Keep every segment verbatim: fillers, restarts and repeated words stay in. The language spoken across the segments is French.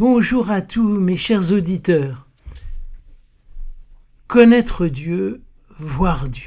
Bonjour à tous mes chers auditeurs. Connaître Dieu, voir Dieu.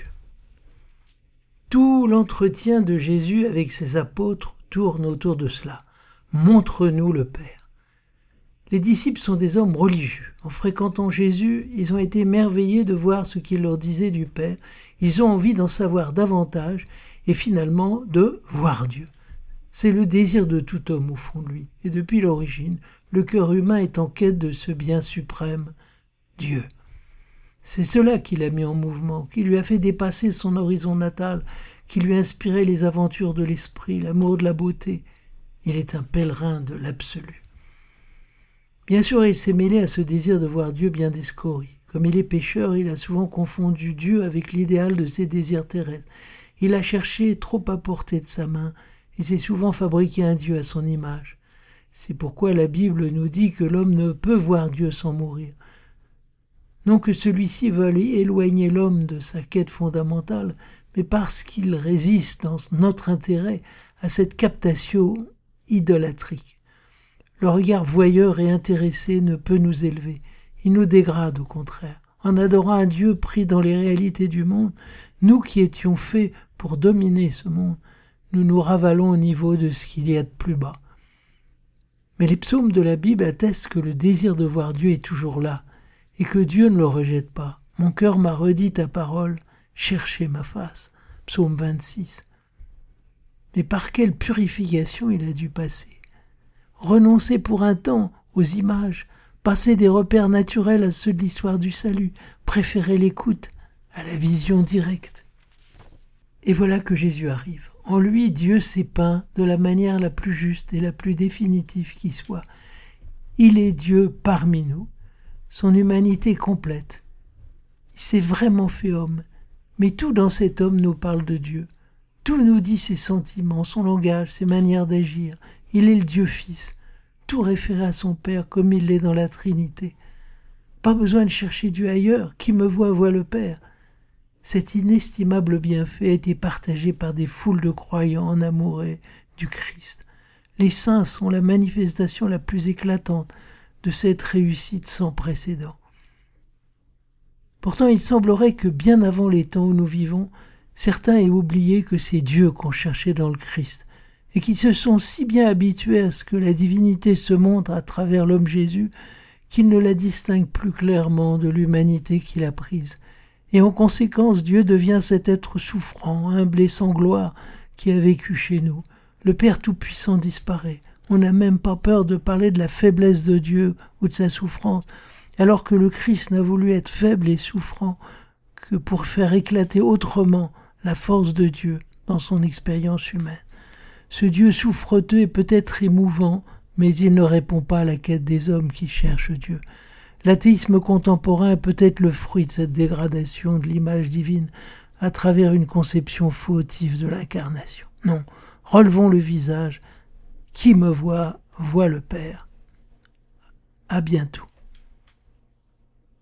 Tout l'entretien de Jésus avec ses apôtres tourne autour de cela. Montre-nous le Père. Les disciples sont des hommes religieux. En fréquentant Jésus, ils ont été émerveillés de voir ce qu'il leur disait du Père. Ils ont envie d'en savoir davantage et finalement de voir Dieu. C'est le désir de tout homme au fond de lui. Et depuis l'origine, le cœur humain est en quête de ce bien suprême, Dieu. C'est cela qui l'a mis en mouvement, qui lui a fait dépasser son horizon natal, qui lui a inspiré les aventures de l'esprit, l'amour de la beauté. Il est un pèlerin de l'absolu. Bien sûr, il s'est mêlé à ce désir de voir Dieu bien des scories. Comme il est pécheur, il a souvent confondu Dieu avec l'idéal de ses désirs terrestres. Il a cherché trop à portée de sa main, et s'est souvent fabriqué un Dieu à son image. C'est pourquoi la Bible nous dit que l'homme ne peut voir Dieu sans mourir. Non que celui-ci veuille éloigner l'homme de sa quête fondamentale, mais parce qu'il résiste dans notre intérêt à cette captation idolâtrique. Le regard voyeur et intéressé ne peut nous élever, il nous dégrade au contraire. En adorant un Dieu pris dans les réalités du monde, nous qui étions faits pour dominer ce monde, nous nous ravalons au niveau de ce qu'il y a de plus bas. Mais les psaumes de la Bible attestent que le désir de voir Dieu est toujours là, et que Dieu ne le rejette pas. Mon cœur m'a redit ta parole, cherchez ma face. Psaume vingt-six. Mais par quelle purification il a dû passer. Renoncer pour un temps aux images, passer des repères naturels à ceux de l'histoire du salut, préférer l'écoute à la vision directe. Et voilà que Jésus arrive. En lui, Dieu s'est peint de la manière la plus juste et la plus définitive qui soit. Il est Dieu parmi nous, son humanité complète. Il s'est vraiment fait homme, mais tout dans cet homme nous parle de Dieu. Tout nous dit ses sentiments, son langage, ses manières d'agir. Il est le Dieu Fils, tout référé à son Père comme il l'est dans la Trinité. Pas besoin de chercher Dieu ailleurs, qui me voit voit le Père. Cet inestimable bienfait a été partagé par des foules de croyants en amoureux du Christ. Les saints sont la manifestation la plus éclatante de cette réussite sans précédent. Pourtant, il semblerait que bien avant les temps où nous vivons, certains aient oublié que c'est Dieu qu'on cherchait dans le Christ et qui se sont si bien habitués à ce que la divinité se montre à travers l'homme Jésus qu'ils ne la distinguent plus clairement de l'humanité qu'il a prise. Et en conséquence, Dieu devient cet être souffrant, humble et sans gloire qui a vécu chez nous. Le Père Tout-Puissant disparaît. On n'a même pas peur de parler de la faiblesse de Dieu ou de sa souffrance, alors que le Christ n'a voulu être faible et souffrant que pour faire éclater autrement la force de Dieu dans son expérience humaine. Ce Dieu souffreteux est peut-être émouvant, mais il ne répond pas à la quête des hommes qui cherchent Dieu. L'athéisme contemporain est peut-être le fruit de cette dégradation de l'image divine à travers une conception fautive de l'incarnation. Non, relevons le visage. Qui me voit, voit le Père. À bientôt.